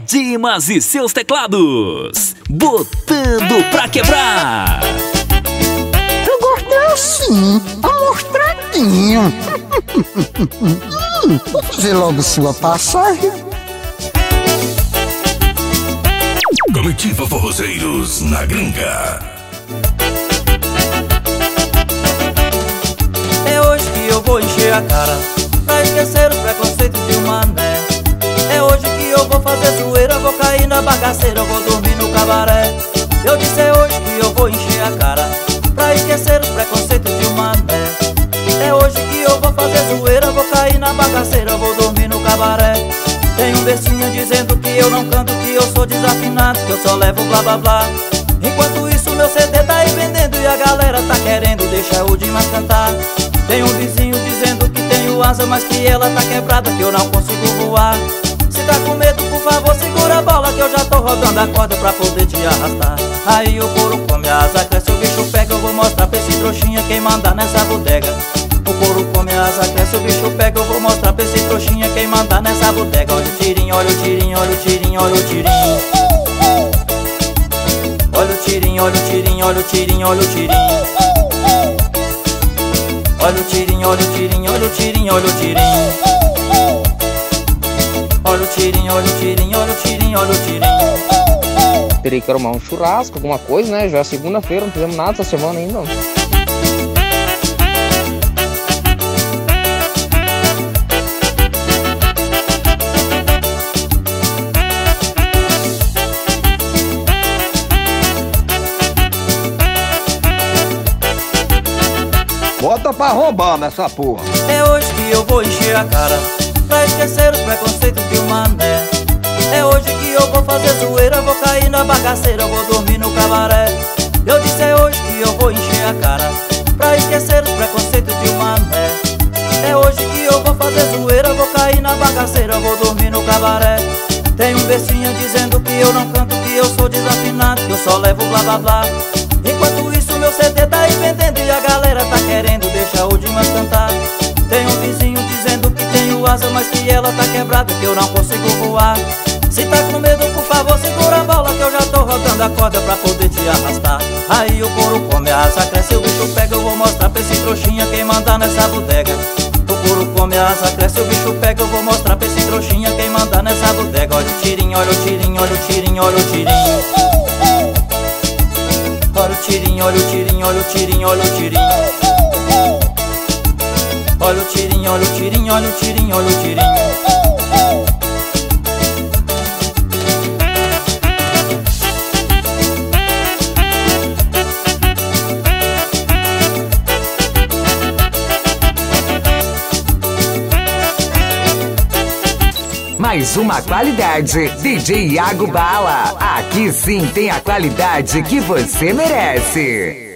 Dimas e seus teclados, botando pra quebrar. Eu gosto assim, amostradinho. Vou fazer logo sua passagem. Comitiva Forrozeiros na Gringa. É hoje que eu vou encher a cara pra esquecer os preconceitos de um mané. É hoje que eu vou fazer zoeira, vou cair na bagaceira, vou dormir no cabaré. Eu disse é hoje que eu vou encher a cara pra esquecer os preconceitos de um mané. É hoje que eu vou fazer zoeira, vou cair na bagaceira, vou dormir no cabaré. Tem um versinho dizendo que eu não canto, que eu sou desafinado, que eu só levo blá blá blá. Enquanto isso meu CD tá aí vendendo e a galera tá querendo deixar o Dimas cantar. Tem um vizinho dizendo que tenho asa, mas que ela tá quebrada, que eu não consigo voar. Se tá com medo, por favor, segura a bola, que eu já tô rodando a corda pra poder te arrastar. Aí o couro come, a asa cresce, o bicho pega, eu vou mostrar pra esse trouxinha quem manda nessa bodega. O couro come, a asa cresce, o bicho pega, eu vou mostrar pra esse trouxinha quem manda nessa bodega. Olha o tirinho, olha o tirinho, olha o tirinho, olha o tirinho. Olha o tirinho, olha o tirinho, olha o tirinho, olha o tirinho. Olha o tirinho, olha o tirinho, olha o tirinho, olha o tirinho. Olha o tirinho, olha o tirinho, olha o tirinho, olha o tirinho. Terei que arrumar um churrasco, alguma coisa, né? Já é segunda-feira, não fizemos nada essa semana ainda. Bota pra roubar nessa porra. É hoje que eu vou encher a cara pra esquecer os preconceitos de um mané. É hoje que eu vou fazer zoeira, vou cair na bagaceira, vou dormir no cabaré. Eu disse é hoje que eu vou encher a cara pra esquecer os preconceitos de um mané. É hoje que eu vou fazer zoeira, vou cair na bagaceira, vou dormir no cabaré. Tem um versinho dizendo que eu não canto, que eu sou desafinado, que eu só levo blá blá blá. Enquanto isso meu CD tá aí vendendo e a galera tá querendo deixar o Dimas cantar. Tem um vizinho dizendo que tenho asa, mas que ela tá quebrada, que eu não consigo voar. Se tá com medo, por favor, segura a bola, que eu já tô rodando a corda pra poder te arrastar. Aí o couro come, a asa cresce, o bicho pega, eu vou mostrar pra esse trouxinha quem manda nessa bodega. O couro come, a asa cresce, o bicho pega, eu vou mostrar pra esse trouxinha quem manda nessa bodega. Olha o tirinho, olha o tirinho, olha o tirinho, olha o tirinho. Olha o tirinho, olha o tirinho, olha o tirinho, olha o tirinho. Olha o tirinho, olha o tirinho, olha o tirinho, olha o tirinho. Mais uma qualidade, DJ Iago Bala. Aqui sim tem a qualidade que você merece.